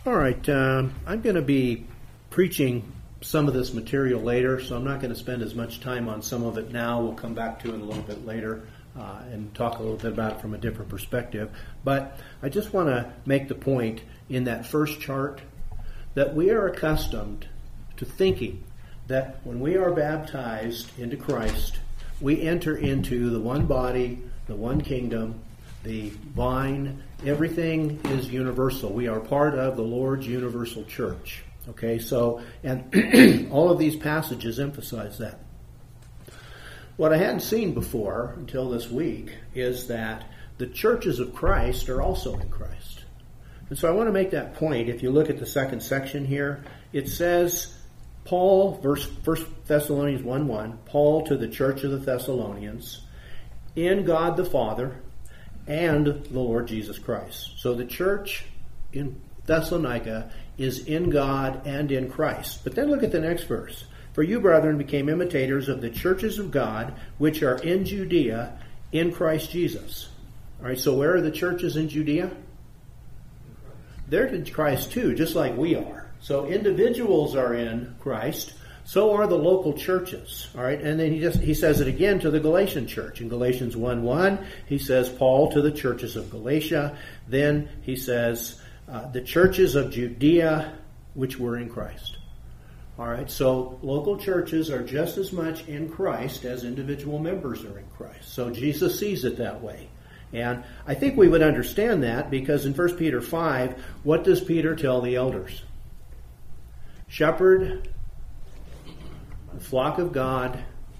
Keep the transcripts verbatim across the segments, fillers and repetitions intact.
All right, um, I'm going to be preaching some of this material later, so I'm not going to spend as much time on some of it now. We'll come back to it a little bit later uh, and talk a little bit about it from a different perspective. But I just want to make the point in that first chart that we are accustomed to thinking that when we are baptized into Christ, we enter into the one body, the one kingdom, the vine. Everything is universal. We are part of the Lord's universal church. Okay, so, and all of these passages emphasize that. What I hadn't seen before until this week is that the churches of Christ are also in Christ. And so I want to make that point. If you look at the second section here, it says, Paul, verse First Thessalonians one one, Paul to the church of the Thessalonians, in God the Father and the Lord Jesus Christ. So the church in Thessalonica is in God and in Christ. But then look at the next verse. For you, brethren, became imitators of the churches of God, which are in Judea, in Christ Jesus. All right, so where are the churches in Judea? They're in Christ too, just like we are. So individuals are in Christ. So are the local churches. All right, and then he just he says it again to the Galatian church. In Galatians one one, he says, Paul to the churches of Galatia. Then he says, uh, the churches of Judea, which were in Christ. All right, so local churches are just as much in Christ as individual members are in Christ. So Jesus sees it that way. And I think we would understand that because in First Peter five, what does Peter tell the elders? Shepherd the flock of God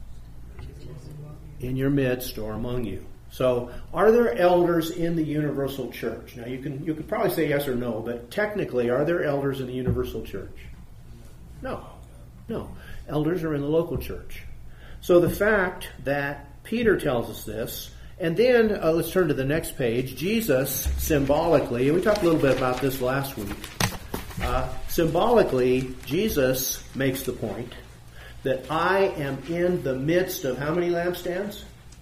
in your midst or among you. So, are there elders in the universal church? Now, you can you could probably say yes or no, but technically, are there elders in the universal church? No. No. Elders are in the local church. So, the fact that Peter tells us this, and then uh, let's turn to the next page. Jesus, symbolically, and we talked a little bit about this last week, uh, symbolically, Jesus makes the point that I am in the midst of how many lampstands?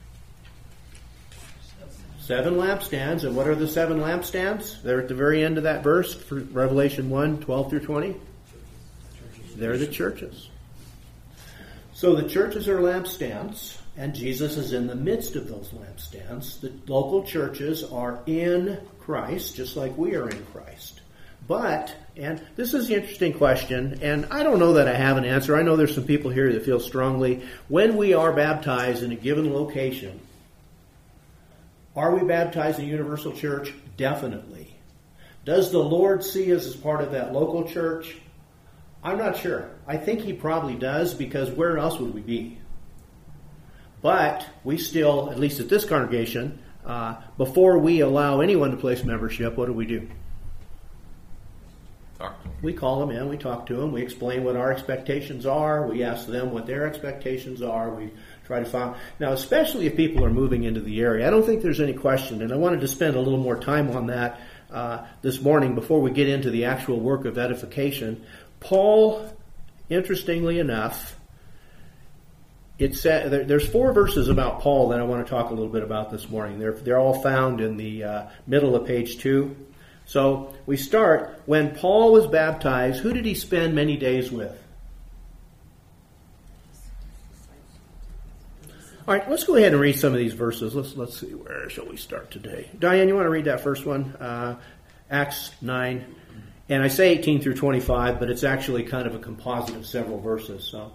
Seven lampstands. And what are the seven lampstands? They're at the very end of that verse, for Revelation one, twelve through twenty. They're the churches. So the churches are lampstands, and Jesus is in the midst of those lampstands. The local churches are in Christ, just like we are in Christ. But, and this is the interesting question, and I don't know that I have an answer. I know there's some people here that feel strongly. When we are baptized in a given location, are we baptized in a universal church? Definitely. Does the Lord see us as part of that local church? I'm not sure. I think He probably does, because where else would we be? But we still, at least at this congregation, uh, before we allow anyone to place membership, what do we do? We call them in, we talk to them, we explain what our expectations are, we ask them what their expectations are, we try to find... Now, especially if people are moving into the area, I don't think there's any question, and I wanted to spend a little more time on that uh, this morning before we get into the actual work of edification. Paul, interestingly enough, it said, there, there's four verses about Paul that I want to talk a little bit about this morning. They're, they're all found in the uh, middle of page two. So we start, when Paul was baptized, who did he spend many days with? All right, let's go ahead and read some of these verses. Let's let's see, where shall we start today? Diane, you want to read that first one? Uh, Acts nine. And I say eighteen through twenty-five, but it's actually kind of a composite of several verses. So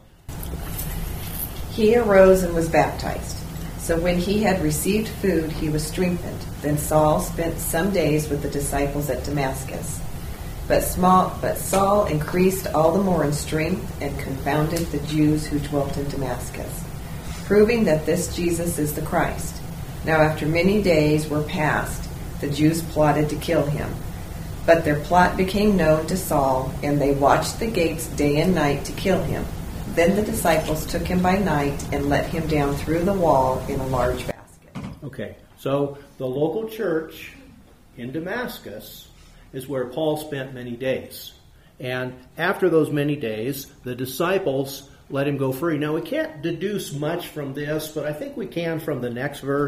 he arose and was baptized. So when he had received food, he was strengthened. Then Saul spent some days with the disciples at Damascus. But, small, but Saul increased all the more in strength and confounded the Jews who dwelt in Damascus, proving that this Jesus is the Christ. Now after many days were past, the Jews plotted to kill him. But their plot became known to Saul, and they watched the gates day and night to kill him. Then the disciples took him by night and let him down through the wall in a large basket. Okay, so the local church in Damascus is where Paul spent many days. And after those many days, the disciples let him go free. Now, we can't deduce much from this, but I think we can from the next verse,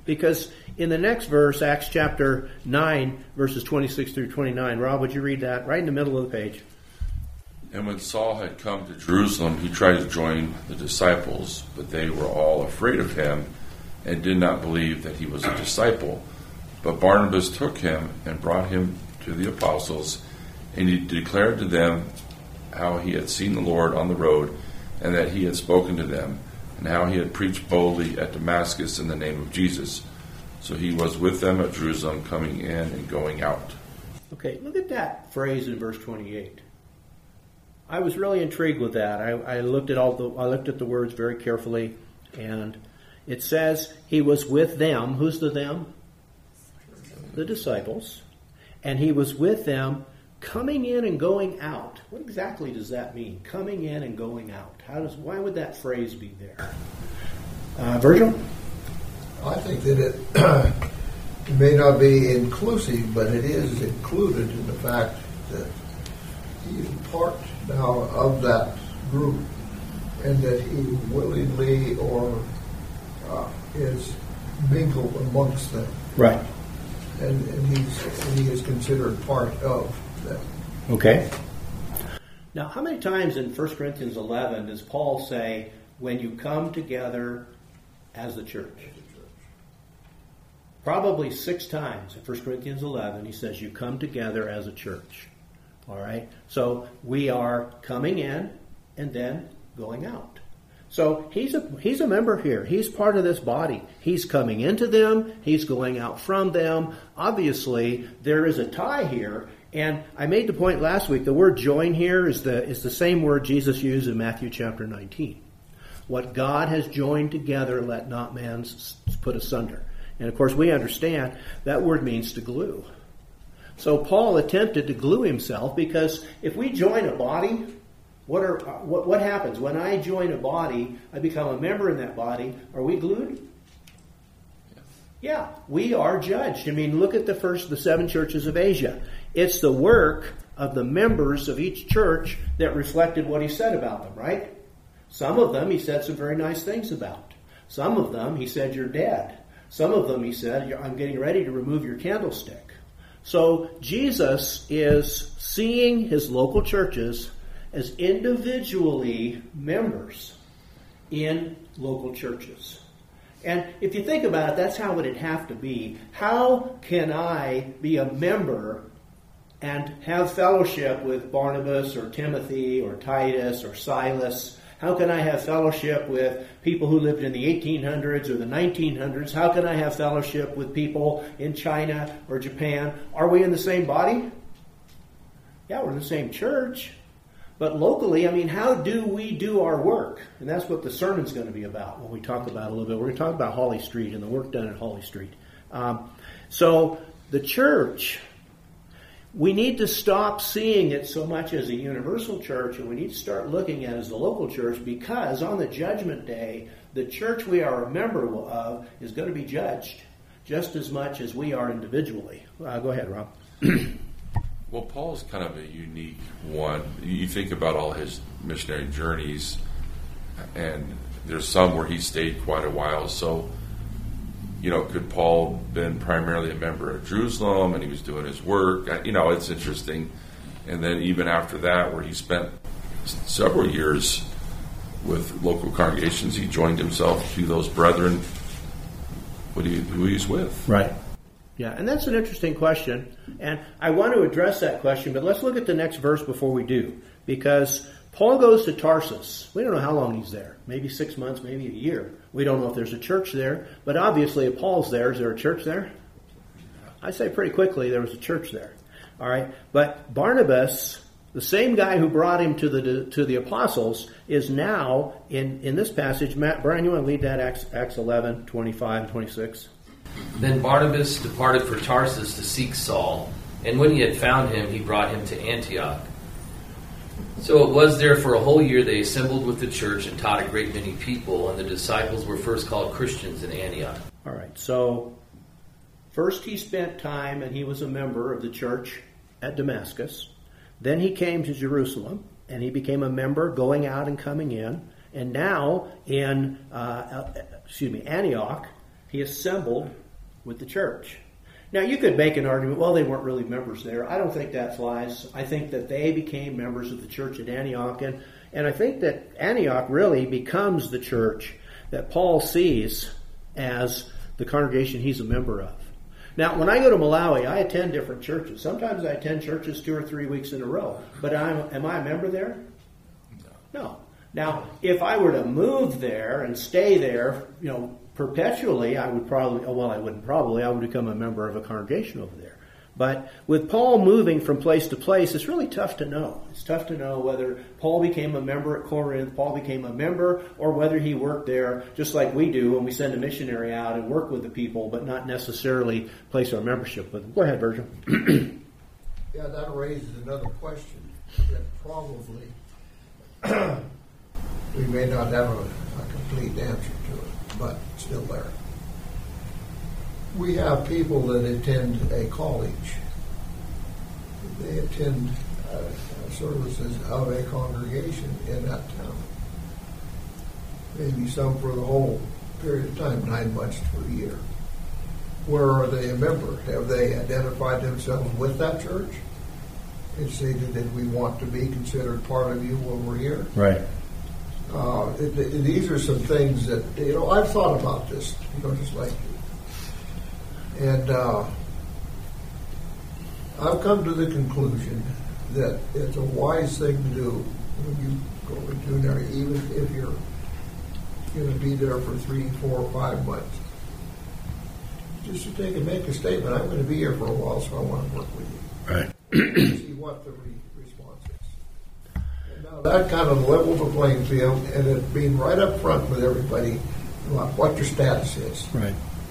Because in the next verse, Acts chapter nine, verses twenty-six through twenty-nine, Rob, would you read that right in the middle of the page? And when Saul had come to Jerusalem, he tried to join the disciples, but they were all afraid of him and did not believe that he was a disciple. But Barnabas took him and brought him to the apostles, and he declared to them how he had seen the Lord on the road, and that he had spoken to them, and how he had preached boldly at Damascus in the name of Jesus. So he was with them at Jerusalem, coming in and going out. Okay, look at that phrase in verse twenty-eight. I was really intrigued with that. I, I looked at all the I looked at the words very carefully, and it says he was with them. Who's the them? The disciples. And he was with them coming in and going out. What exactly does that mean? Coming in and going out. How does why would that phrase be there? Uh, Virgil? I think that it, it may not be inclusive, but it is included in the fact that he is part now of that group, and that he willingly or uh, is mingled amongst them. Right. And, and, he's, and he is considered part of them. Okay. Now, how many times in First Corinthians eleven does Paul say, when you come together as the church? Probably six times in First Corinthians eleven, he says, you come together as a church. All right? So we are coming in and then going out. So he's a he's a member here. He's part of this body. He's coming into them. He's going out from them. Obviously, there is a tie here. And I made the point last week, the word join here is the is the same word Jesus used in Matthew chapter nineteen. What God has joined together, let not man put asunder. And of course, we understand that word means to glue. So Paul attempted to glue himself, because if we join a body, what are what what happens when I join a body? I become a member in that body. Are we glued? Yes. Yeah, we are judged. I mean, look at the first the seven churches of Asia. It's the work of the members of each church that reflected what he said about them, right? Some of them he said some very nice things about. Some of them he said you're dead. Some of them he said I'm getting ready to remove your candlestick. So Jesus is seeing his local churches as individually members in local churches. And if you think about it, that's how it would have to be. How can I be a member and have fellowship with Barnabas or Timothy or Titus or Silas? How can I have fellowship with people who lived in the eighteen hundreds or the nineteen hundreds? How can I have fellowship with people in China or Japan? Are we in the same body? Yeah, we're in the same church. But locally, I mean, how do we do our work? And that's what the sermon's going to be about when we talk about it a little bit. We're going to talk about Holly Street and the work done at Holly Street. Um, so the church, we need to stop seeing it so much as a universal church, and we need to start looking at it as a local church, because on the judgment day, the church we are a member of is going to be judged just as much as we are individually. Uh, go ahead, Rob. Well, Paul's kind of a unique one. You think about all his missionary journeys, and there's some where he stayed quite a while. So, you know, could Paul been primarily a member of Jerusalem and he was doing his work? You know, it's interesting. And then even after that, where he spent several years with local congregations, he joined himself to those brethren who he's with. Right. Yeah, and that's an interesting question, and I want to address that question, but let's look at the next verse before we do, because Paul goes to Tarsus. We don't know how long he's there, maybe six months, maybe a year. We don't know if there's a church there, but obviously if Paul's there, is there a church there? I'd say pretty quickly there was a church there. All right, but Barnabas, the same guy who brought him to the to the apostles, is now in, in this passage. Matt, Brian, you want to lead that Acts, Acts eleven, twenty-five and twenty-six? Then Barnabas departed for Tarsus to seek Saul, and when he had found him, he brought him to Antioch. So it was there for a whole year they assembled with the church and taught a great many people, and the disciples were first called Christians in Antioch. All right, so first he spent time and he was a member of the church at Damascus. Then he came to Jerusalem and he became a member, going out and coming in. And now in uh, excuse me, Antioch, He assembled with the church. Now, you could make an argument, well, they weren't really members there. I don't think that flies. I think that they became members of the church at Antioch, and, and I think that Antioch really becomes the church that Paul sees as the congregation he's a member of. Now, when I go to Malawi, I attend different churches. Sometimes I attend churches two or three weeks in a row. But I'm, am I a member there? No. Now, if I were to move there and stay there, you know, perpetually, I would probably, well, I wouldn't probably, I would become a member of a congregation over there. But with Paul moving from place to place, it's really tough to know. It's tough to know whether Paul became a member at Corinth, Paul became a member, or whether he worked there just like we do when we send a missionary out and work with the people, but not necessarily place our membership with them. Go ahead, Virgil. Yeah, that raises another question that probably we may not have a, a complete answer to it, but still there. We have people that attend a college. They attend uh, services of a congregation in that town. Maybe some for the whole period of time, nine months to a year. Where are they a member? Have they identified themselves with that church? And stated that we want to be considered part of you when we're here? Right. Uh, it, it, these are some things that, you know, I've thought about this, you know, just like you. And uh, I've come to the conclusion that it's a wise thing to do when you go into an area, even if you're going to be there for three, four, five months. Just to take and make a statement, I'm going to be here for a while, so I want to work with you. Right. See what the re- response is. And now that kind of levels the playing field, and it being right up front with everybody about what your status is. Right.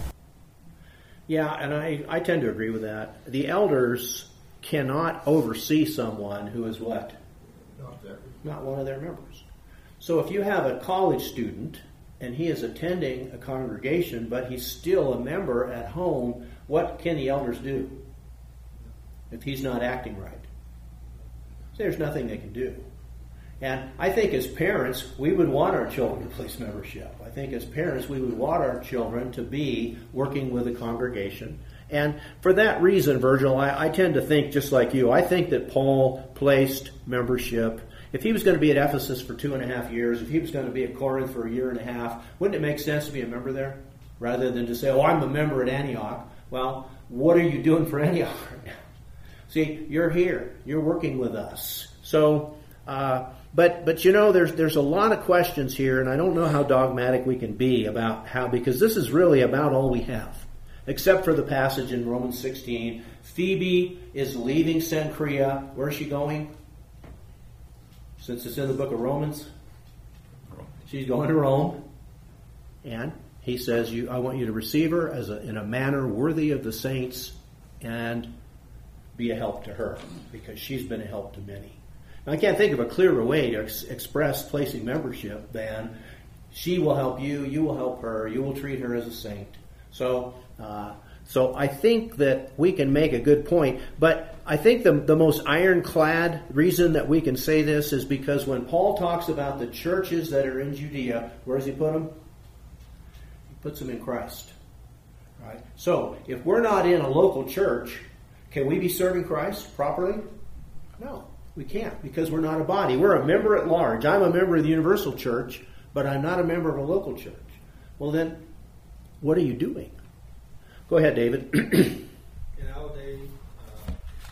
Yeah, and I, I tend to agree with that. The elders cannot oversee someone who is what? Not there. Not one of their members. So if you have a college student and he is attending a congregation, but he's still a member at home, what can the elders do if he's not acting right? There's nothing they can do. And I think as parents, we would want our children to place membership. I think as parents, we would want our children to be working with a congregation. And for that reason, Virgil, I, I tend to think just like you. I think that Paul placed membership. If he was going to be at Ephesus for two and a half years, if he was going to be at Corinth for a year and a half, wouldn't it make sense to be a member there? Rather than to say, oh, I'm a member at Antioch. Well, what are you doing for Antioch right now? See, you're here. You're working with us. So, uh, but but you know, there's there's a lot of questions here, and I don't know how dogmatic we can be about how, because this is really about all we have, except for the passage in Romans sixteen. Phoebe is leaving Cenchrea. Where's she going? Since it's in the book of Romans, she's going to Rome, and he says, "You, I want you to receive her as a, in a manner worthy of the saints, and be a help to her, because she's been a help to many." Now, I can't think of a clearer way to ex- express placing membership than she will help you, you will help her, you will treat her as a saint. So, uh, so I think that we can make a good point, but I think the the most ironclad reason that we can say this is because when Paul talks about the churches that are in Judea, where does he put them? He puts them in Christ. Right? So, if we're not in a local church, can we be serving Christ properly? No, we can't, because we're not a body. We're a member at large. I'm a member of the Universal Church, but I'm not a member of a local church. Well, then, what are you doing? Go ahead, David. In our day, uh,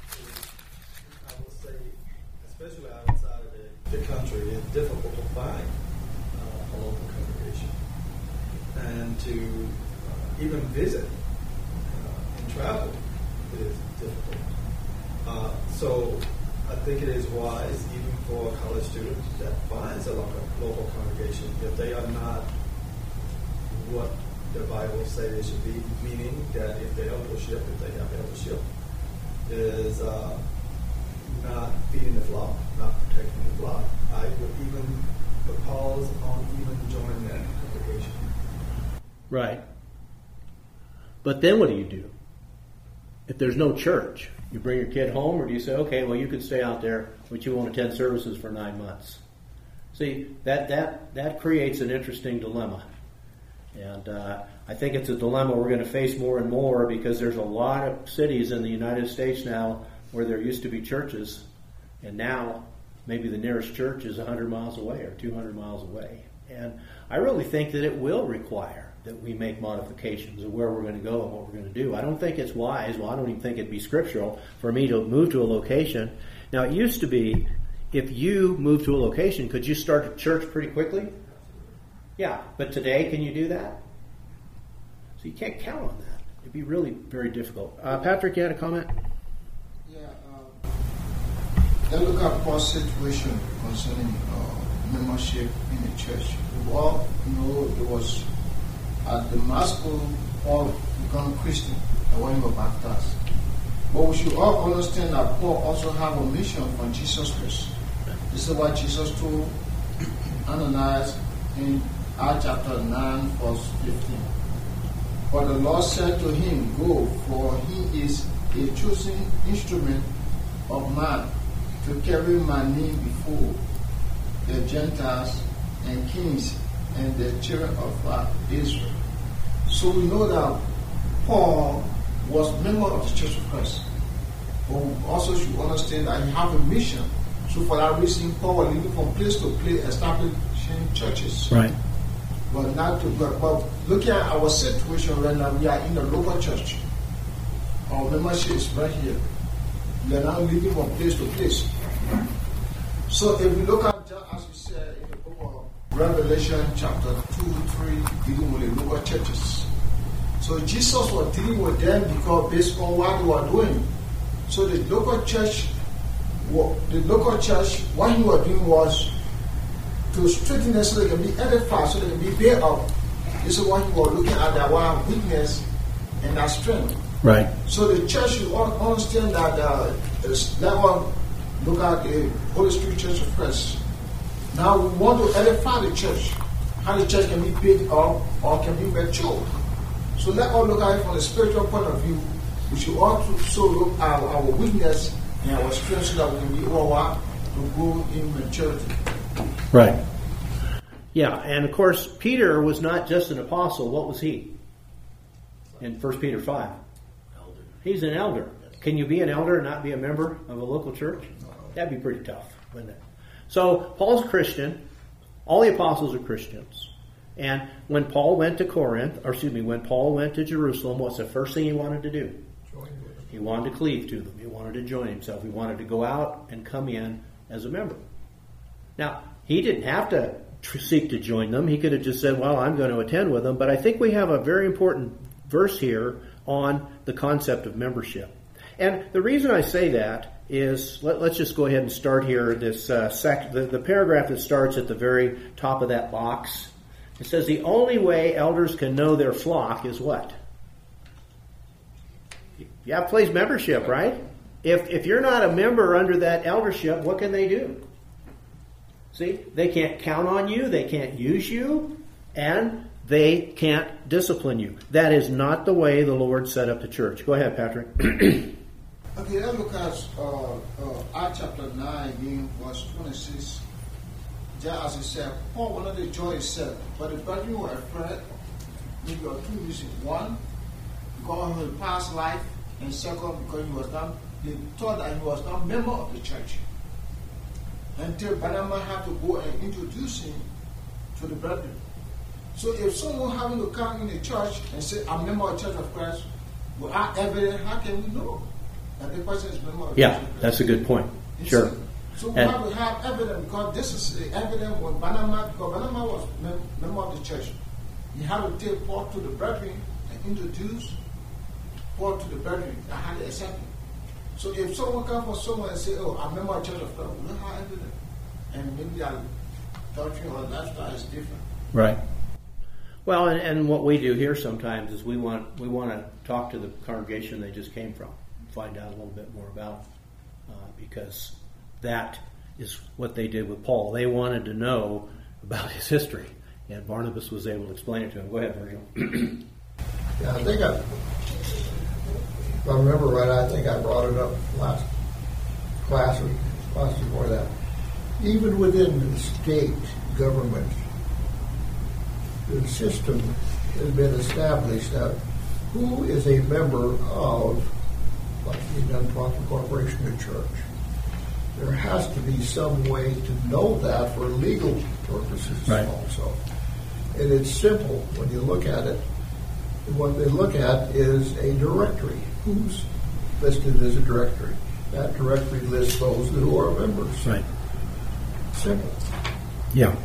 I would say, especially outside of the, the country, it's difficult to find uh, a local congregation. And to uh, even visit uh, and travel is difficult. Uh, so I think it is wise, even for a college student that finds a local, local congregation, if they are not what the Bible says they should be, meaning that if the eldership, if they have eldership, is uh, not feeding the flock, not protecting the flock, I would even put pause on even joining that congregation. Right. But then what do you do? If there's no church, you bring your kid home, or do you say, okay, well, you can stay out there, but you won't attend services for nine months? See, that that that creates an interesting dilemma. And uh, I think it's a dilemma we're going to face more and more, because there's a lot of cities in the United States now where there used to be churches, and now maybe the nearest church is one hundred miles away or two hundred miles away. And I really think that it will require that we make modifications of where we're going to go and what we're going to do. I don't think it's wise, well, I don't even think it'd be scriptural for me to move to a location. Now, it used to be, if you move to a location, could you start a church pretty quickly? Yeah, but today, can you do that? So you can't count on that. It'd be really very difficult. Uh, Patrick, you had a comment? Yeah, uh, then look at Paul's situation concerning uh, membership in the church. Well, you know, it was at Damascus, Paul became a Christian when he was baptized. But we should all understand that Paul also have a mission from Jesus Christ. This is what Jesus told Ananias in Acts chapter nine, verse fifteen. But the Lord said to him, Go, for he is a chosen instrument of man to carry my name before the Gentiles and kings and the children of uh, Israel. So we know that Paul was a member of the Church of Christ. But we also should understand that he had a mission. So for that reason, Paul was living from place to place, establishing churches. Right. But not to but, but looking at our situation right now, we are in the local church. Our membership is right here. We are now living from place to place. So if we look at, just as we said in the book of Revelation chapter two, three, dealing with the local churches. So Jesus was dealing with them because based on what they were doing. So the local church, the local church, what he was doing was to straighten them so they can be edified, so they can be built up. This is what he was looking at, their one weakness and their strength. Right. So the church should understand that uh, let one look at the Holy Spirit Church of Christ. Now we want to edify the church, how the church can be built up or can be matured. So let us look at it from a spiritual point of view. We should also look at our, our weakness and our strength so that we can be over to grow in maturity. Right. Yeah, and of course, Peter was not just an apostle. What was he? In First Peter five. Elder. He's an elder. Can you be an elder and not be a member of a local church? That'd be pretty tough, wouldn't it? So, Paul's a Christian. All the apostles are Christians. And when Paul went to Corinth, or excuse me, when Paul went to Jerusalem, what's the first thing he wanted to do? He wanted to cleave to them. He wanted to join himself. He wanted to go out and come in as a member. Now, he didn't have to tr- seek to join them. He could have just said, well, I'm going to attend with them. But I think we have a very important verse here on the concept of membership. And the reason I say that is, let, let's just go ahead and start here. This uh, sec- the, the paragraph that starts at the very top of that box. It says, the only way elders can know their flock is what? You have to place membership, right? If if you're not a member under that eldership, what can they do? See, they can't count on you, they can't use you, and they can't discipline you. That is not the way the Lord set up the church. Go ahead, Patrick. Okay, let's look at uh, uh, Acts chapter nine, in verse twenty-six. Just as he said, Paul wanted to join himself, but the brethren were afraid, maybe of two reasons. One, because of his past life, and second, because he was not, they thought that he was not a member of the church. Until Barnabas had to go and introduce him to the brethren. So if someone having to come in the church and say, I'm a member of the Church of Christ, without evidence, how can we know that the person is a member of the Yeah, Church of Christ? that's a good point. You Sure. see? So we And- have to have evidence, because this is the evidence when Barnabas, because Barnabas was a mem- member of the church. He had to take Paul to the brethren and introduce Paul to the brethren that had to accept him. So if someone comes for someone and say, oh, I'm a member of the Church of Christ, we don't have evidence. And maybe their doctrine or lifestyle is different. Right. Well, and, and what we do here sometimes is we want we want to talk to the congregation they just came from, find out a little bit more about, uh, because that is what they did with Paul. They wanted to know about his history, and Barnabas was able to explain it to him. Go ahead, Virgil. Yeah, I think I, if I remember right, I think I brought it up last class or class before that. Even within the state government, the system has been established that who is a member of, like the Nonprofit Corporation or church. There has to be some way to know that for legal purposes Right. also. And it's simple when you look at it. What they look at is a directory. Who's listed as a directory? That directory lists those who are members. Right. Simple. Yeah.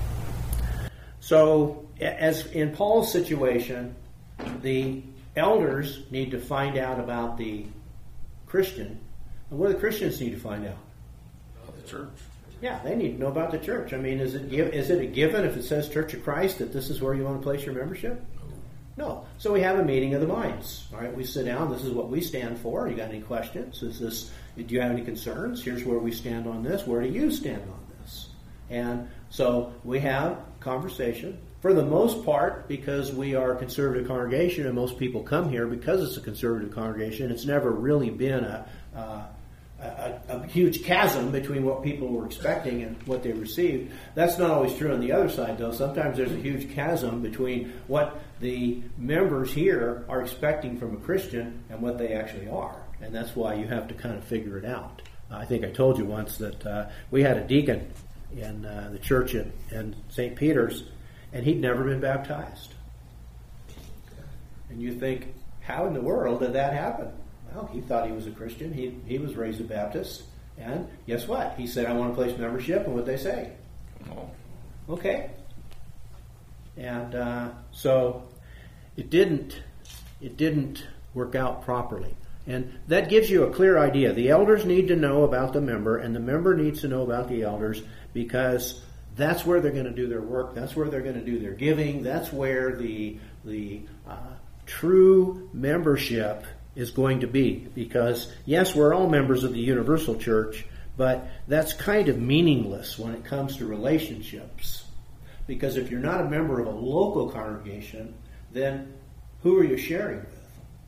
So, a- as in Paul's situation, the elders need to find out about the Christian. And what do the Christians need to find out? The church. Yeah, they need to know about the church. I mean, is it give, is it a given if it says Church of Christ that this is where you want to place your membership? No. So we have a meeting of the minds. All right, we sit down. This is what we stand for. You got any questions? Is this? Do you have any concerns? Here's where we stand on this. Where do you stand on this? And so we have conversation. For the most part, because we are a conservative congregation and most people come here because it's a conservative congregation, it's never really been a, uh, a, a huge chasm between what people were expecting and what they received. That's not always true on the other side, though. Sometimes there's a huge chasm between what the members here are expecting from a Christian and what they actually are. And that's why you have to kind of figure it out. I think I told you once that uh, we had a deacon in uh, the church in, in Saint Peter's, and he'd never been baptized. And you think, how in the world did that happen? Well, he thought he was a Christian. He he was raised a Baptist. And guess what? He said, I want to place membership, and what they say? Oh. Okay. And uh, so it didn't it didn't work out properly. And that gives you a clear idea. The elders need to know about the member, and the member needs to know about the elders, because that's where they're going to do their work. That's where they're going to do their giving. That's where the the uh, true membership is going to be. Because, yes, we're all members of the universal church, but that's kind of meaningless when it comes to relationships. Because if you're not a member of a local congregation, then who are you sharing with?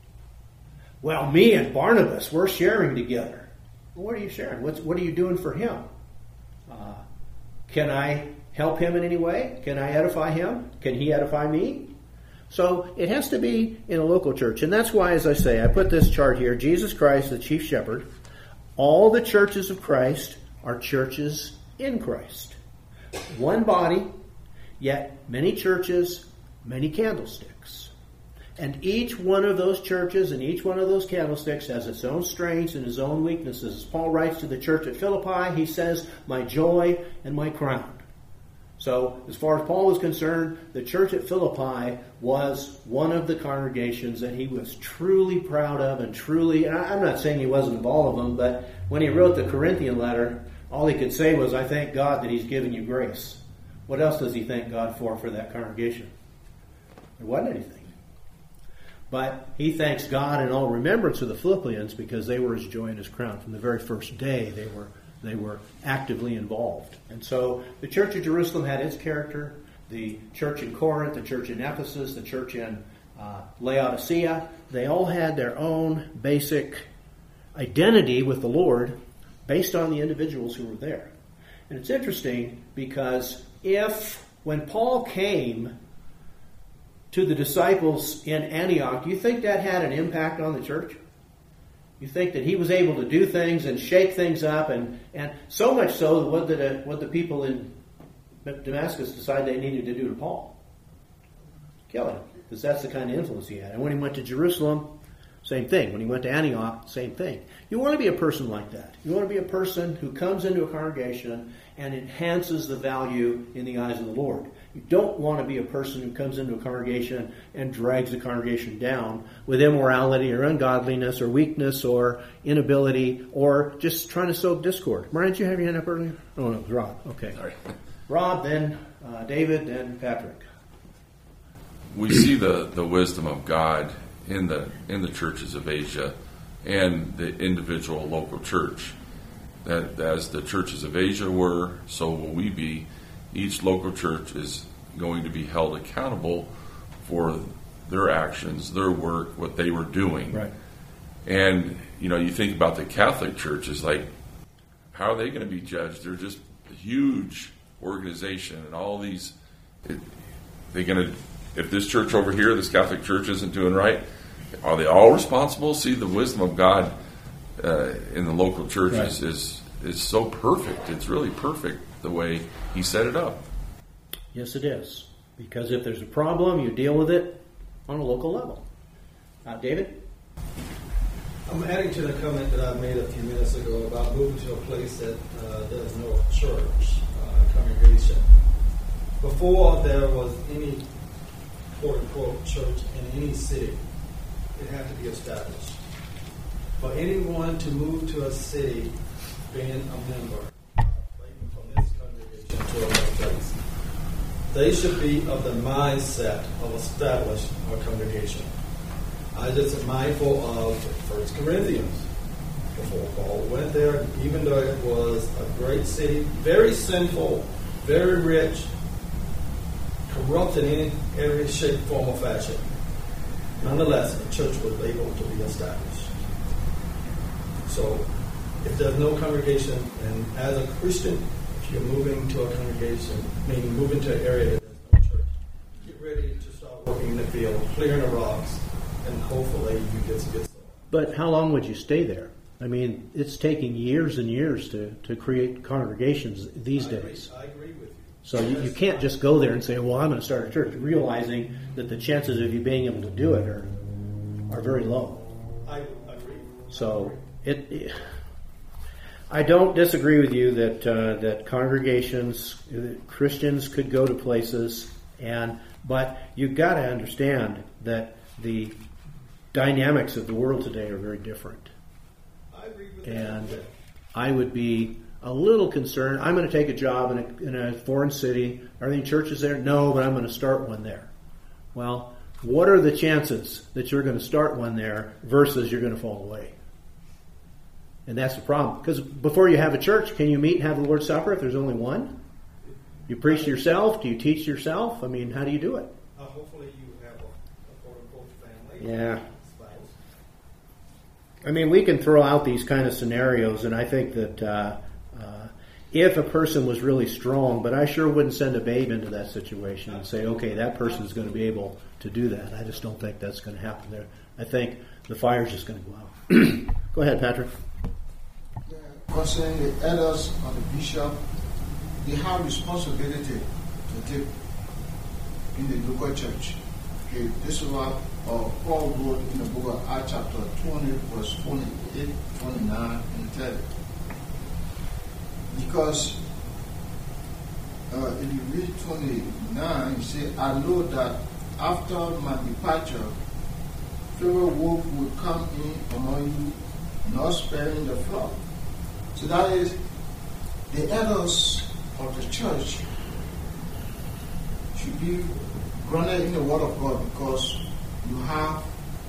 Well, me and Barnabas, we're sharing together. Well, what are you sharing? What's, what are you doing for him? Uh, can I help him in any way? Can I edify him? Can he edify me? So it has to be in a local church. And that's why, as I say, I put this chart here. Jesus Christ, the chief shepherd. All the churches of Christ are churches in Christ. One body, yet many churches, many candlesticks. And each one of those churches and each one of those candlesticks has its own strengths and its own weaknesses. As Paul writes to the church at Philippi, he says, my joy and my crown. So, as far as Paul was concerned, the church at Philippi was one of the congregations that he was truly proud of and truly, and I'm not saying he wasn't of all of them, but when he wrote the Corinthian letter, all he could say was, I thank God that he's given you grace. What else does he thank God for for that congregation? There wasn't anything. But he thanks God in all remembrance of the Philippians because they were his joy and his crown. From the very first day, they were they were actively involved. And so the church of Jerusalem had its character. The church in Corinth, the church in Ephesus, the church in uh, Laodicea, they all had their own basic identity with the Lord based on the individuals who were there. And it's interesting because if, when Paul came to the disciples in Antioch, do you think that had an impact on the church? You think that he was able to do things and shake things up, and, and so much so that what the, what the people in Damascus decided they needed to do to Paul? Kill him, because that's the kind of influence he had. And when he went to Jerusalem, same thing. When he went to Antioch, same thing. You want to be a person like that. You want to be a person who comes into a congregation and enhances the value in the eyes of the Lord. You don't want to be a person who comes into a congregation and drags the congregation down with immorality or ungodliness or weakness or inability or just trying to sow discord. Brian, did you have your hand up earlier? Oh, no, it was Rob. Okay. Sorry. Rob, then uh, David, then Patrick. We see the, the wisdom of God in the in the churches of Asia and the individual local church. That as the churches of Asia were, so will we be. Each local church is going to be held accountable for their actions, their work, what they were doing. Right. And, you know, you think about the Catholic Church, is like, how are they going to be judged? They're just a huge organization, and all these, it, they're going to if this church over here, this Catholic Church, isn't doing right, are they all responsible? See, the wisdom of God uh, in the local church Right. is, is is so perfect. It's really perfect the way He set it up. Yes, it is. Because if there's a problem, you deal with it on a local level. Uh, David? I'm adding to the comment that I made a few minutes ago about moving to a place that uh, there's no church, uh, congregation. Before there was any quote-unquote church in any city, it had to be established. For anyone to move to a city being a member, uh, even from this congregation to another place, they should be of the mindset of establish a congregation. I just am mindful of First Corinthians. Before Paul went there, even though it was a great city, very sinful, very rich, corrupt in any, every shape, form, or fashion. Nonetheless, the church was able to be established. So, if there's no congregation, and as a Christian, if you're moving to a congregation, meaning moving to an area that there's no church, get ready to start working in the field, clearing the rocks, and hopefully you get some good stuff. But how long would you stay there? I mean, it's taking years and years to, to create congregations these I days. Agree, I agree with you. So you, you can't just go there and say, well, I'm going to start a church, realizing that the chances of you being able to do it are are very low. I agree. So it, it I don't disagree with you that uh, that congregations, uh, Christians could go to places, and but you've got to understand that the dynamics of the world today are very different. I agree with And that. I would be a little concerned. I'm going to take a job in a, in a foreign city. Are there any churches there? No, but I'm going to start one there. Well, what are the chances that you're going to start one there versus you're going to fall away? And that's the problem. Because before you have a church, can you meet and have the Lord's Supper if there's only one? You preach to yourself? Do you teach yourself? I mean, how do you do it? Uh, hopefully you have a, a quote-unquote family. Yeah. Spouse. I mean, we can throw out these kind of scenarios, and I think that uh, uh, if a person was really strong, but I sure wouldn't send a babe into that situation and say, okay, that person's going to be able to do that. I just don't think that's going to happen there. I think the fire's just going to go out. Go ahead, Patrick. Yeah, concerning the elders or the bishop, they have responsibility to take in the local church. Okay, this is what uh, Paul wrote in the book of Acts chapter twenty, verse twenty-eight, twenty-nine, and thirty. Because uh, if you read twenty-nine, you say, I know that after my departure, Pharaoh wolf will come in among you, not sparing the flock. So that is, the elders of the church should be grounded in the Word of God, because you have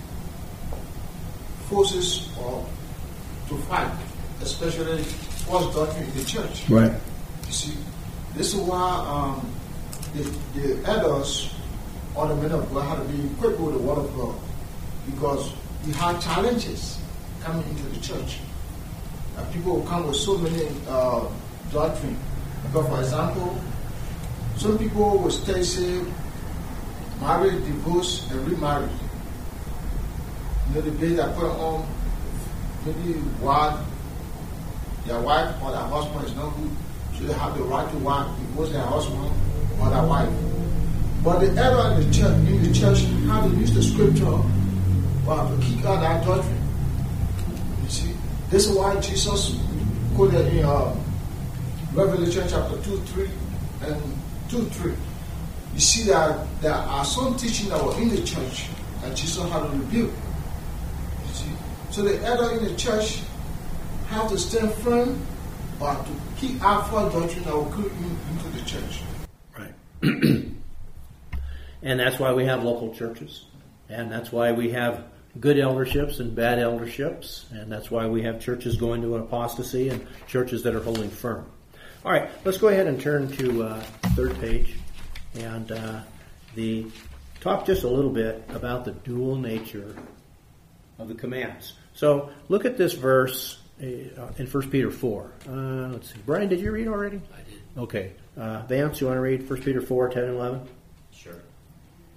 forces or to fight, especially false doctrine in the church. Right. You see, this is why um, the, the elders or the men of God have to be equipped with the Word of God, because we have challenges coming into the church. And people will come with so many uh, doctrine. Because, for example, some people will stay say, married, divorce, and remarried. You know, the day they put on, maybe wife, their wife or their husband is not good, so they have the right to wife, divorce their husband or their wife. But the elder in the church, in the church, have to use the scripture or to kick out that doctrine. You see, this is why Jesus quoted in uh, Revelation chapter two, three, and two, three. You see that there are some teaching that were in the church that Jesus had to rebuke. You see, so the elder in the church have to stand firm, but to keep out false doctrine that will come in, into the church. Right. And that's why we have local churches. And that's why we have good elderships and bad elderships. And that's why we have churches going to apostasy and churches that are holding firm. All right, let's go ahead and turn to uh, third page and uh, the talk just a little bit about the dual nature of the commands. So look at this verse uh, in First Peter four. Uh, let's see. Brian, did you read already? I did. Okay. Uh, Vance, you want to read First Peter four, ten and eleven? Sure.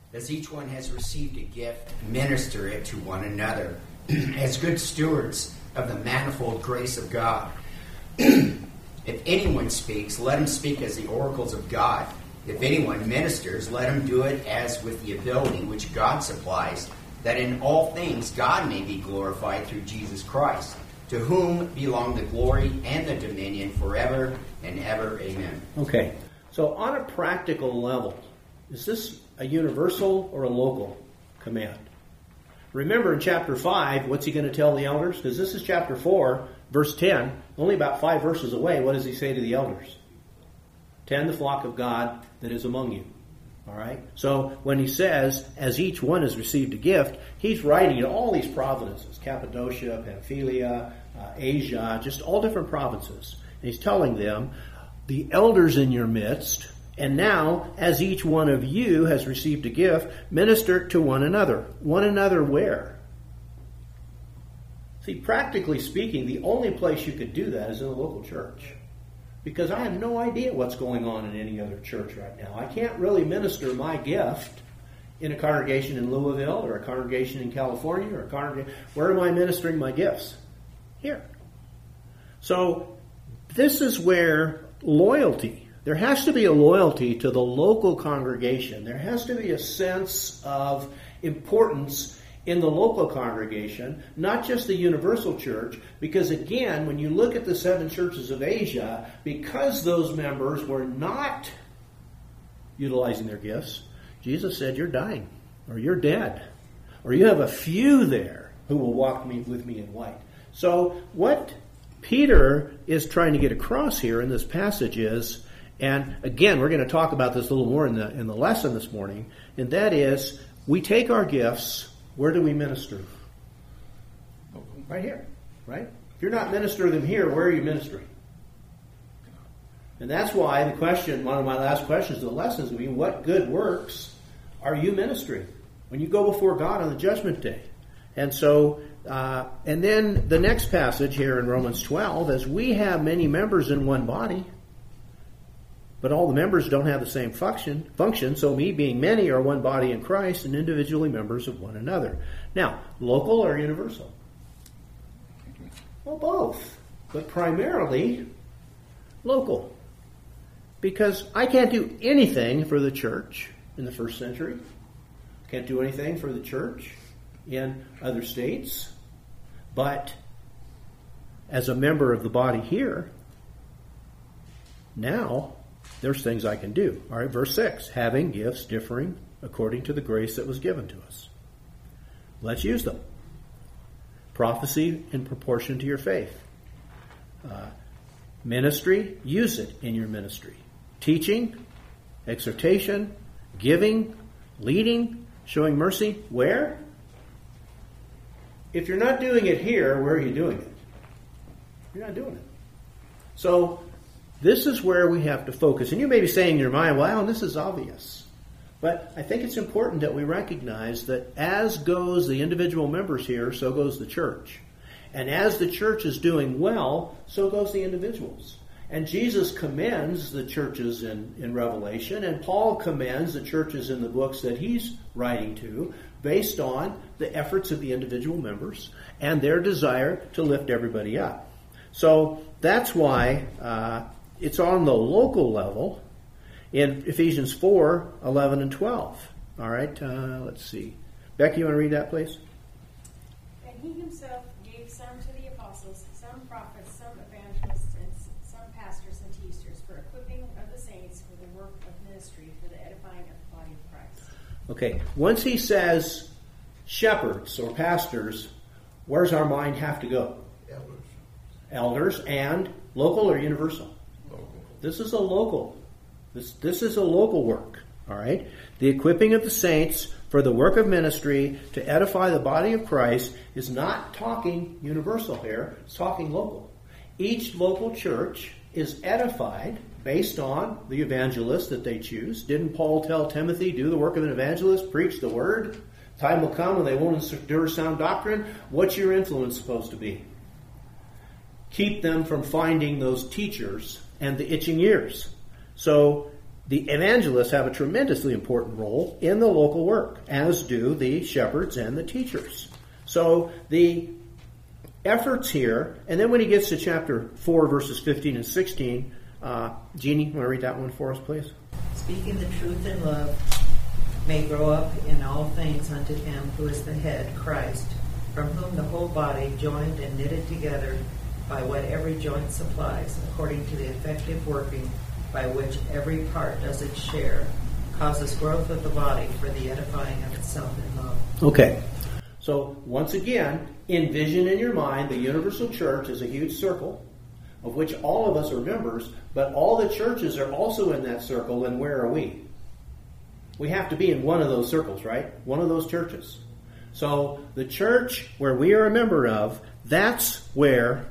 As each one has received a gift, minister it to one another, as good stewards of the manifold grace of God. If anyone speaks, let him speak as the oracles of God. If anyone ministers, let him do it as with the ability which God supplies, that in all things God may be glorified through Jesus Christ, to whom belong the glory and the dominion forever and ever. Amen. Okay, so on a practical level, is this a universal or a local command? Remember in chapter five, what's he going to tell the elders? Because this is chapter four, verse ten, only about five verses away. What does he say to the elders? Tend the flock of God that is among you. All right? So when he says, as each one has received a gift, he's writing to all these provinces, Cappadocia, Pamphylia, uh, Asia, just all different provinces. And he's telling them, the elders in your midst, and now, as each one of you has received a gift, minister to one another. One another where? See, practically speaking, the only place you could do that is in a local church. Because I have no idea what's going on in any other church right now. I can't really minister my gift in a congregation in Louisville or a congregation in California or a congregation. Where am I ministering my gifts? Here. So this is where loyalty, there has to be a loyalty to the local congregation. There has to be a sense of importance in the local congregation, not just the universal church, because again, when you look at the seven churches of Asia, because those members were not utilizing their gifts, Jesus said, you're dying, or you're dead, or you have a few there who will walk me, with me in white. So what Peter is trying to get across here in this passage is, and again, we're going to talk about this a little more in the in the lesson this morning, and that is, we take our gifts. Where do we minister? Right here, right? If you're not ministering them here, where are you ministering? And that's why the question, one of my last questions of the lessons will be, what good works are you ministering when you go before God on the judgment day? And so, uh, and then the next passage here in Romans twelve, as we have many members in one body, but all the members don't have the same function, function, so we, being many, are one body in Christ and individually members of one another. Now, local or universal? Well, both, but primarily local. Because I can't do anything for the church in the first century. Can't do anything for the church in other states. But as a member of the body here, now there's things I can do. All right, verse six. Having gifts differing according to the grace that was given to us. Let's use them. Prophecy in proportion to your faith. Uh, ministry, use it in your ministry. Teaching, exhortation, giving, leading, showing mercy. Where? If you're not doing it here, where are you doing it? You're not doing it. So, this is where we have to focus. And you may be saying in your mind, well, this is obvious. But I think it's important that we recognize that as goes the individual members here, so goes the church. And as the church is doing well, so goes the individuals. And Jesus commends the churches in, in Revelation, and Paul commends the churches in the books that he's writing to, based on the efforts of the individual members and their desire to lift everybody up. So that's why uh, it's on the local level in Ephesians four, eleven, and twelve. All right, uh, let's see. Becky, you want to read that, please? And he himself gave some to the apostles, some prophets, some evangelists, and some pastors and teachers for equipping of the saints for the work of ministry, for the edifying of the body of Christ. Okay, once he says shepherds or pastors, where's our mind have to go? Elders. Elders and local or universal? Local. This is a local. This this is a local work. All right? The equipping of the saints for the work of ministry to edify the body of Christ is not talking universal here. It's talking local. Each local church is edified based on the evangelist that they choose. Didn't Paul tell Timothy, do the work of an evangelist, preach the word? Time will come when they won't endure sound doctrine. What's your influence supposed to be? Keep them from finding those teachers and the itching ears. So the evangelists have a tremendously important role in the local work, as do the shepherds and the teachers. So the efforts here, and then when he gets to chapter four, verses fifteen and sixteen, uh, Jeannie, want to read that one for us, please? Speaking the truth in love, may grow up in all things unto him who is the head, Christ, from whom the whole body, joined and knitted together by what every joint supplies, according to the effective working by which every part does its share, causes growth of the body for the edifying of itself in love. Okay. So, once again, envision in your mind the universal church as a huge circle, of which all of us are members, but all the churches are also in that circle, and where are we? We have to be in one of those circles, right? One of those churches. So, the church where we are a member of, that's where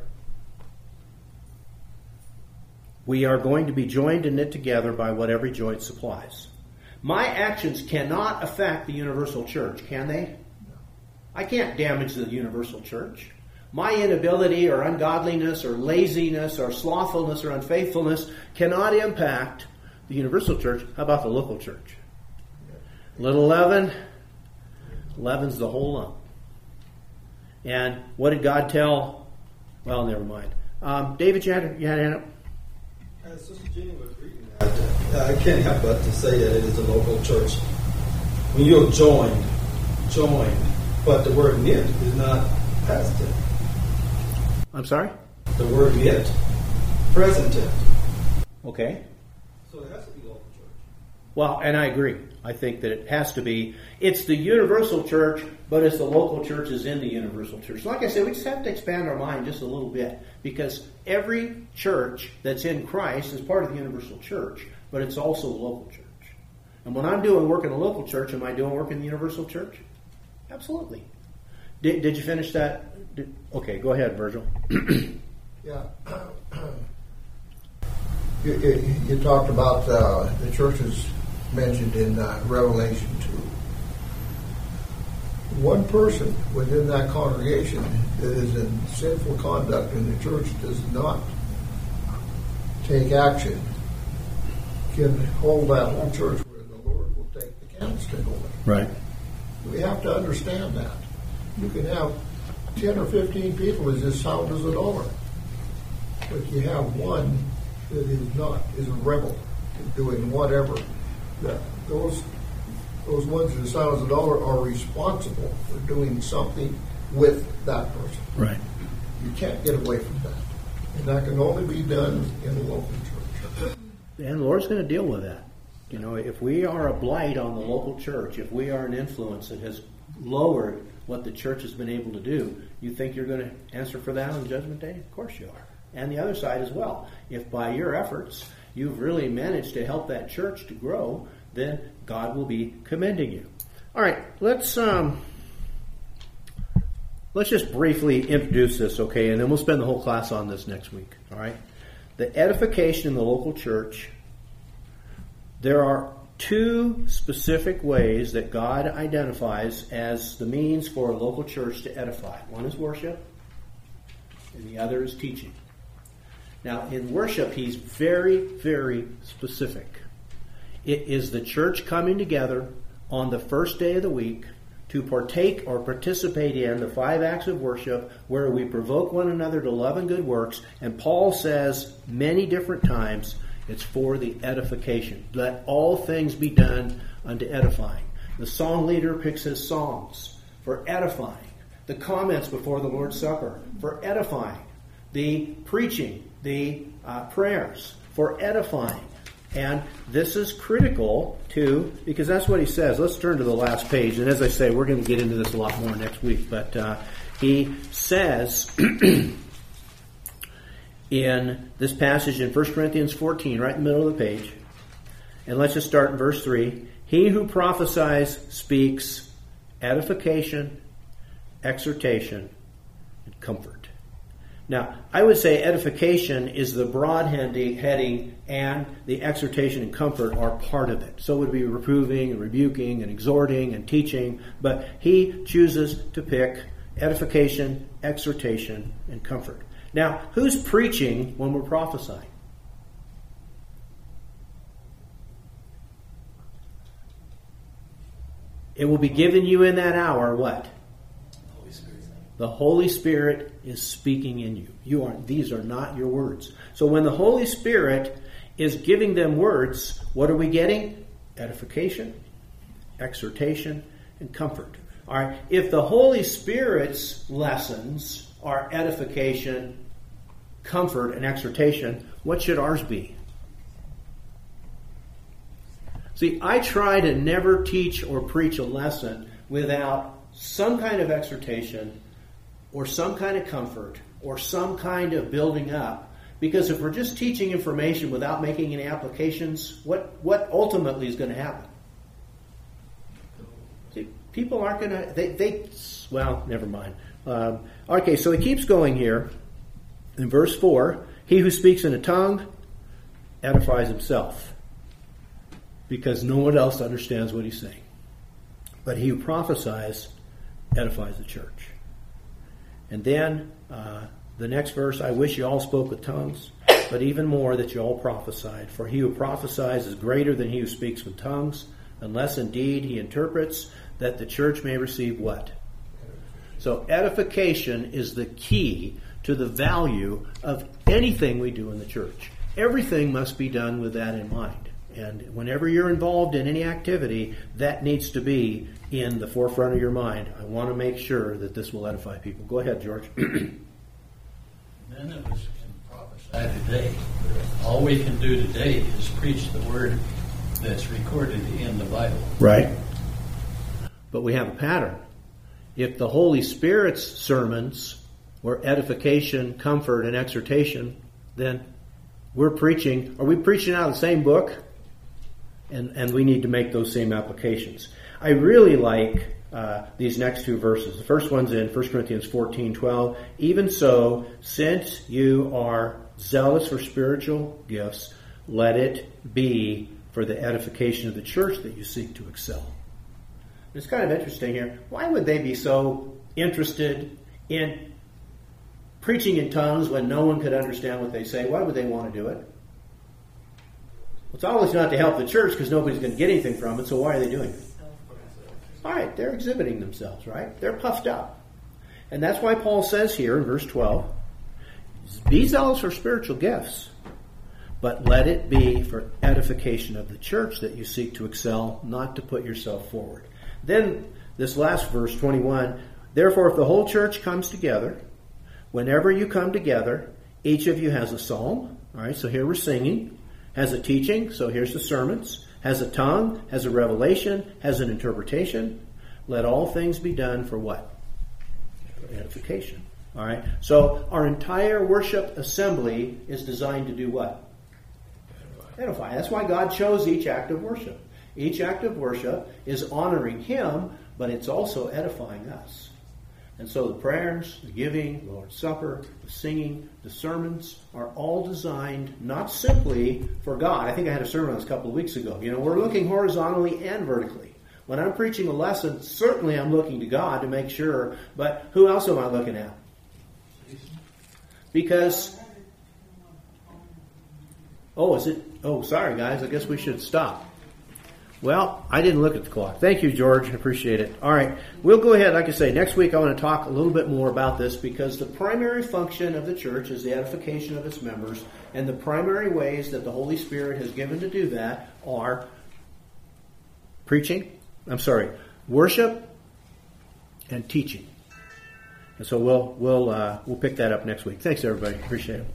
we are going to be joined and knit together by what every joint supplies. My actions cannot affect the universal church, can they? I can't damage the universal church. My inability or ungodliness or laziness or slothfulness or unfaithfulness cannot impact the universal church. How about the local church? Little leaven, leaven's the whole lump. And what did God tell? Well, never mind. Um, David, you had, you had a hand up? As Sister Jenny was reading that, I can't help but to say that it is a local church. When you're joined, joined, but the word knit is not past tense. I'm sorry? The word knit, present tense. Okay. So it has to be local church. Well, and I agree. I think that it has to be. It's the universal church, but it's the local churches in the universal church. Like I said, we just have to expand our mind just a little bit, because every church that's in Christ is part of the universal church, but it's also a local church. And when I'm doing work in a local church, am I doing work in the universal church? Absolutely. Did, did you finish that? Did, okay, go ahead, Virgil. Yeah. you, you, you talked about uh, the churches mentioned in uh, Revelation two. One person within that congregation that is in sinful conduct in the church does not take action can hold that whole church where the Lord will take the candlestick away. Right. We have to understand that. You can have ten or fifteen people as as sound as a dollar, but you have one that is not, is a rebel, doing whatever. That those those ones that are sound as a dollar are responsible for doing something with that person. Right. You can't get away from that, and that can only be done in a local church. And the Lord's going to deal with that. You know, if we are a blight on the local church, if we are an influence that has lowered what the church has been able to do, you think you're going to answer for that on Judgment Day? Of course you are. And the other side as well. If by your efforts you've really managed to help that church to grow, then God will be commending you. All right, let's um, let's just briefly introduce this, okay, and then we'll spend the whole class on this next week. All right, the edification in the local church. There are two specific ways that God identifies as the means for a local church to edify. One is worship, and the other is teaching. Now, in worship, he's very, very specific. It is the church coming together on the first day of the week to partake or participate in the five acts of worship where we provoke one another to love and good works. And Paul says many different times, it's for the edification. Let all things be done unto edifying. The song leader picks his songs for edifying. The comments before the Lord's Supper for edifying. The preaching, the uh, prayers for edifying. And this is critical too, because that's what he says. Let's turn to the last page. And as I say, we're going to get into this a lot more next week. But uh, he says in this passage in First Corinthians fourteen, right in the middle of the page, and let's just start in verse three. He who prophesies speaks edification, exhortation, and comfort. Now, I would say edification is the broad heading, and the exhortation and comfort are part of it. So it would be reproving and rebuking and exhorting and teaching, but he chooses to pick edification, exhortation, and comfort. Now, who's preaching when we're prophesying? It will be given you in that hour what? Holy Spirit. The Holy Spirit is speaking in you. You are these are not your words. So when the Holy Spirit is giving them words, what are we getting? Edification, exhortation, and comfort. All right. If the Holy Spirit's lessons are edification, comfort, and exhortation, what should ours be? See, I try to never teach or preach a lesson without some kind of exhortation or some kind of comfort or some kind of building up. Because if we're just teaching information without making any applications, what, what ultimately is going to happen? See, people aren't going to, they, they, well, never mind. Um, okay, so he keeps going here. In verse four, he who speaks in a tongue edifies himself, because no one else understands what he's saying. But he who prophesies edifies the church. And then uh, the next verse, I wish you all spoke with tongues, but even more that you all prophesied. For he who prophesies is greater than he who speaks with tongues, unless indeed he interprets, that the church may receive what? So edification is the key to the value of anything we do in the church. Everything must be done with that in mind. And whenever you're involved in any activity, that needs to be in the forefront of your mind. I want to make sure that this will edify people. Go ahead, George. Then it was prophesied today. All we can do today is preach the word that's recorded in the Bible. Right. But we have a pattern. If the Holy Spirit's sermons were edification, comfort, and exhortation, then we're preaching, are we preaching out of the same book? And and we need to make those same applications. I really like uh, these next two verses. The first one's in First Corinthians fourteen twelve. Even so, since you are zealous for spiritual gifts, let it be for the edification of the church that you seek to excel. It's kind of interesting here. Why would they be so interested in preaching in tongues when no one could understand what they say? Why would they want to do it? It's always not to help the church because nobody's going to get anything from it, so why are they doing it? All right, they're exhibiting themselves, right? They're puffed up. And that's why Paul says here in verse twelve, be zealous for spiritual gifts, but let it be for edification of the church that you seek to excel, not to put yourself forward. Then this last verse, twenty-one, therefore if the whole church comes together, whenever you come together, each of you has a psalm. All right, so here we're singing. Has a teaching, so here's the sermons. Has a tongue, has a revelation, has an interpretation. Let all things be done for what? For edification. All right, so our entire worship assembly is designed to do what? Edify. That's why God chose each act of worship. Each act of worship is honoring Him, but it's also edifying us. And so the prayers, the giving, the Lord's Supper, the singing, the sermons are all designed not simply for God. I think I had a sermon on this a couple of weeks ago. You know, we're looking horizontally and vertically. When I'm preaching a lesson, certainly I'm looking to God to make sure, but who else am I looking at? Because, oh, is it? Oh, sorry, guys. I guess we should stop. Well, I didn't look at the clock. Thank you, George. I appreciate it. All right. We'll go ahead. Like I say, next week I want to talk a little bit more about this because the primary function of the church is the edification of its members, and the primary ways that the Holy Spirit has given to do that are preaching, I'm sorry, worship and teaching. And so we'll we'll uh, we'll pick that up next week. Thanks, everybody. Appreciate it.